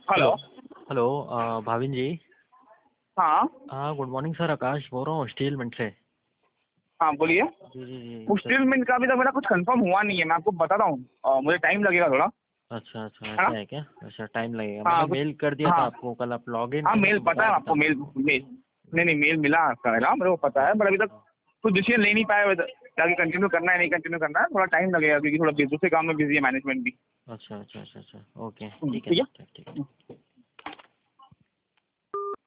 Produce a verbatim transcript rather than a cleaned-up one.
Hello. Hello. Hello uh, Bhavin ji. हाँ हाँ, good morning sir, आकाश बोल रहा हूँ स्टील मिंट से। हाँ बोलिए। जी जी जी उस सर। स्टील मिल का अभी तक मेरा कुछ कंफर्म हुआ नहीं है, मैं आपको बताता हूँ। अ, मुझे टाइम लगेगा थोड़ा, अच्छा अच्छा, है ना। ऐसा है क्या? अच्छा, टाइम लगेगा। मैंने हाँ कुछ। मेल कर दिया था हाँ आपको, कल आप लॉग इन हाँ थे ना मेल तो पता है बताया आपको, था। मेल मेल नहीं नहीं मेल मिला आपका, है ना, मेरे को पता है, बट अभी तक कुछ डिसीजन ले नहीं पाया आगे कंटिन्यू करना है नहीं कंटिन्यू करना है, थोड़ा टाइम लगेगा क्योंकि थोड़ा दूसरे काम में बिजी है मैनेजमेंट भी। अच्छा अच्छा अच्छा अच्छा, ओके, हम्म, ठीक है ठीक सर, है। ठीक ठीक। हम्म।